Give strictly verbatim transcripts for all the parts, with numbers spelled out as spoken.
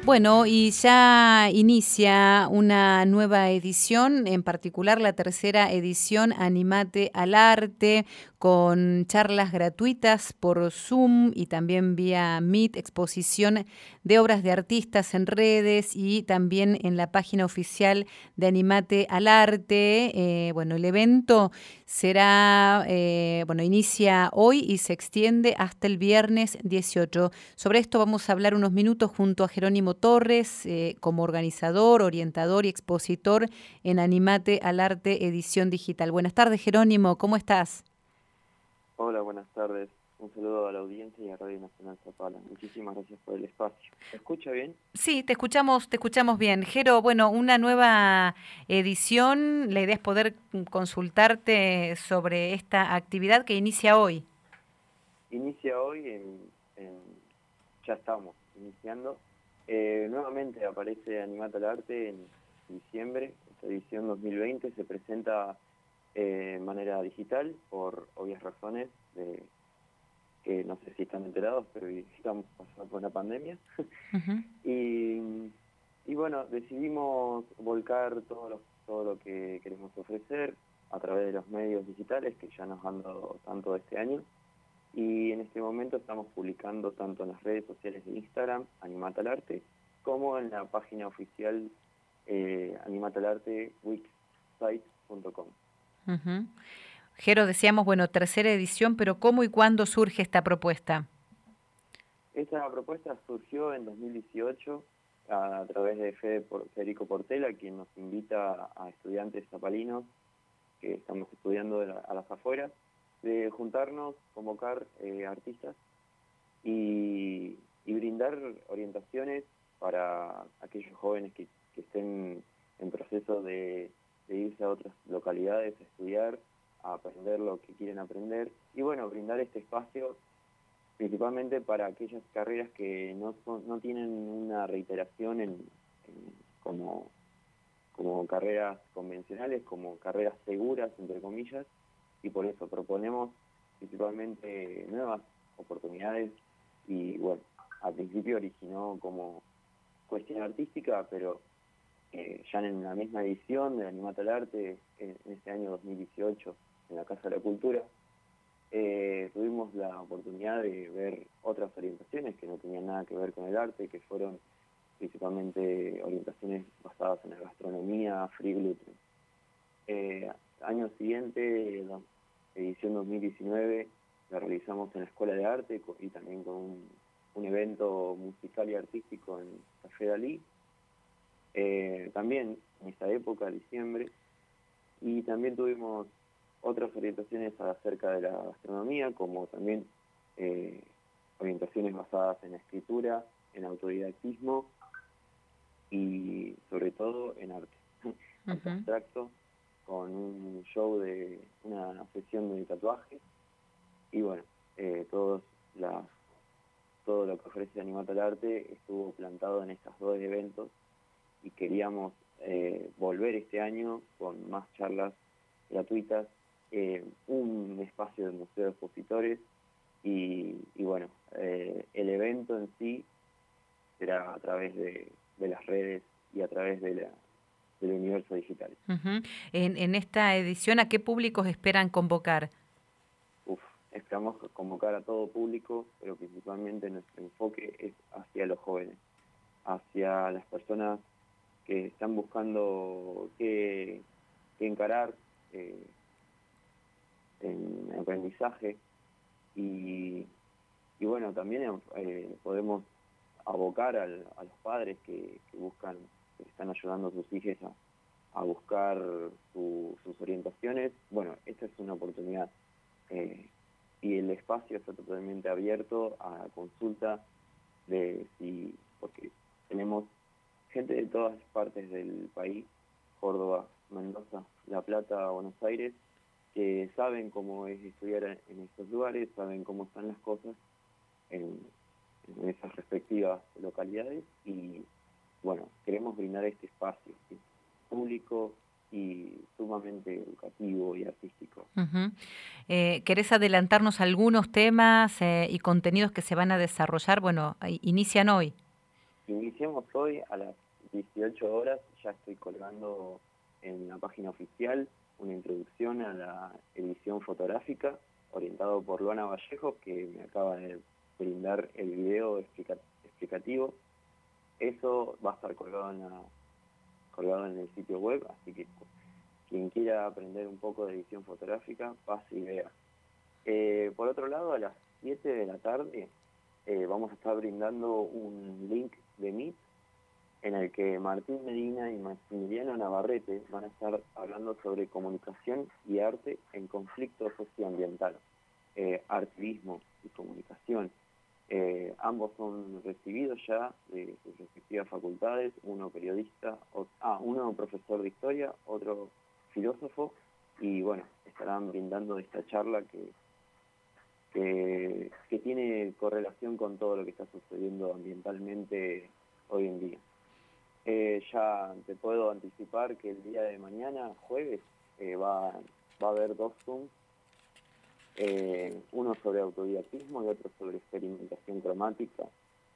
Bueno, y ya inicia una nueva edición, en particular la tercera edición Animate al Arte, con charlas gratuitas por Zoom y también vía Meet, exposición de obras de artistas en redes y también en la página oficial de Animate al Arte. Eh, bueno, el evento será, eh, bueno, inicia hoy y se extiende hasta el viernes dieciocho. Sobre esto vamos a hablar unos minutos junto a Jerónimo Torres, eh, como organizador, orientador y expositor en Animate al Arte Edición Digital. Buenas tardes, Jerónimo, ¿cómo estás? Hola, buenas tardes. Un saludo a la audiencia y a Radio Nacional Zapala. Muchísimas gracias por el espacio. ¿Me escucha bien? Sí, te escuchamos, te escuchamos bien. Jero, bueno, una nueva edición. La idea es poder consultarte sobre esta actividad que inicia hoy. Inicia hoy, en, en, ya estamos iniciando. Eh, nuevamente aparece Animate al Arte en diciembre. Esta edición dos mil veinte se presenta de eh, manera digital por obvias razones de que no sé si están enterados, pero estamos pasando por una pandemia. Uh-huh. y, y bueno, decidimos volcar todo lo, todo lo que queremos ofrecer a través de los medios digitales que ya nos han dado tanto este año. Y en este momento estamos publicando tanto en las redes sociales de Instagram, Animate al Arte, como en la página oficial eh, animate al arte wixsite punto com. Uh-huh. Jero, decíamos, bueno, tercera edición, pero ¿cómo y cuándo surge esta propuesta? Esta propuesta surgió en dos mil dieciocho a, a través de Federico Portela, quien nos invita a estudiantes zapalinos que estamos estudiando de la, a las afueras, de juntarnos, convocar eh, artistas y, y brindar orientaciones para aquellos jóvenes que, que estén en proceso de, de irse a otras localidades a estudiar, a aprender lo que quieren aprender y bueno, brindar este espacio principalmente para aquellas carreras que no son, no tienen una reiteración en, en, como, como carreras convencionales, como carreras seguras, entre comillas, y por eso proponemos principalmente nuevas oportunidades y bueno, al principio originó como cuestión artística, pero eh, ya en la misma edición de Animate al Arte, en, en este año dos mil dieciocho, en la Casa de la Cultura, eh, tuvimos la oportunidad de ver otras orientaciones que no tenían nada que ver con el arte, que fueron principalmente orientaciones basadas en la gastronomía, free gluten. Eh, año siguiente, la edición dos mil diecinueve, la realizamos en la Escuela de Arte y también con un, un evento musical y artístico en Café Dalí, eh, también en esta época, diciembre, y también tuvimos otras orientaciones acerca de la gastronomía, como también eh, orientaciones basadas en la escritura, en autodidactismo y sobre todo en arte, uh-huh. arte abstracto, con un show de una sesión de tatuaje y bueno, eh, todos las, todo lo que ofrece Animate al Arte estuvo plantado en estos dos eventos y queríamos eh, volver este año con más charlas gratuitas, eh, un espacio de museo de expositores y, y bueno, eh, el evento en sí será a través de, de las redes y a través de la del universo digital. Uh-huh. En, en esta edición, ¿a qué públicos esperan convocar? Uf, esperamos convocar a todo público, pero principalmente nuestro enfoque es hacia los jóvenes, hacia las personas que están buscando qué, qué encarar eh, en aprendizaje y, y bueno, también eh, podemos abocar al, a los padres que, que buscan, que están ayudando a sus hijos a, a buscar su, sus orientaciones. Bueno, esta es una oportunidad eh, y el espacio está totalmente abierto a consulta de si, porque tenemos gente de todas partes del país, Córdoba, Mendoza, La Plata, Buenos Aires, que saben cómo es estudiar en estos lugares, saben cómo están las cosas en, en esas respectivas localidades y bueno, queremos brindar este espacio ¿sí? público y sumamente educativo y artístico. Uh-huh. Eh, ¿Querés adelantarnos algunos temas eh, y contenidos que se van a desarrollar? Bueno, inician hoy. iniciamos hoy a las dieciocho horas, ya estoy colgando en la página oficial una introducción a la edición fotográfica orientado por Luana Vallejo, que me acaba de brindar el video explica- explicativo. Eso va a estar colgado en, la, colgado en el sitio web, así que quien quiera aprender un poco de edición fotográfica, pase y vea. Eh, por otro lado, a las siete de la tarde eh, vamos a estar brindando un link de Meet en el que Martín Medina y Maximiliano Navarrete van a estar hablando sobre comunicación y arte en conflicto socioambiental, eh, artivismo y comunicación. Eh, ambos son recibidos ya de sus respectivas facultades, uno periodista, o, ah, uno profesor de historia, otro filósofo, y bueno, estarán brindando esta charla que, que, que tiene correlación con todo lo que está sucediendo ambientalmente hoy en día. Eh, ya te puedo anticipar que el día de mañana, jueves, eh, va, va a haber dos Zooms, eh, uno sobre autodidactismo y otro sobre experimentación cromática.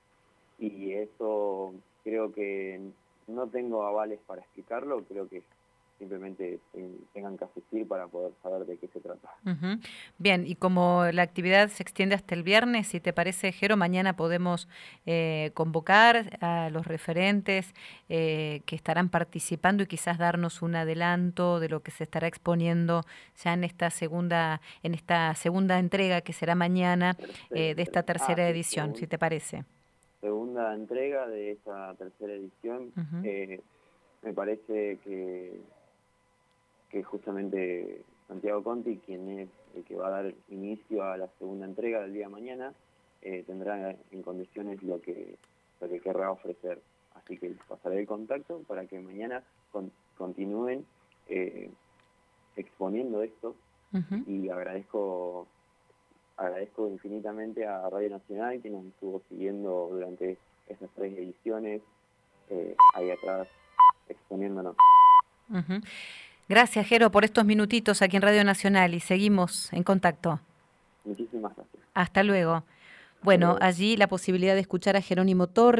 Y eso creo que no tengo avales para explicarlo, creo que simplemente tengan que asistir para poder saber de qué se trata. Uh-huh. Bien, y como la actividad se extiende hasta el viernes, si te parece, Jero, mañana podemos eh, convocar a los referentes eh, que estarán participando y quizás darnos un adelanto de lo que se estará exponiendo ya en esta segunda, en esta segunda entrega que será mañana eh, de esta tercera ah, edición, segunda, si te parece. Segunda entrega de esta tercera edición, uh-huh. eh, me parece que que justamente Santiago Conti, quien es el que va a dar inicio a la segunda entrega del día de mañana, eh, tendrá en condiciones lo que lo que querrá ofrecer. Así que les pasaré el contacto para que mañana con, continúen eh, exponiendo esto. Uh-huh. Y agradezco agradezco infinitamente a Radio Nacional, que nos estuvo siguiendo durante estas tres ediciones, eh, ahí atrás exponiéndonos. Uh-huh. Gracias, Jero, por estos minutitos aquí en Radio Nacional y seguimos en contacto. Muchísimas gracias. Hasta luego. Bueno, allí la posibilidad de escuchar a Jerónimo Torres.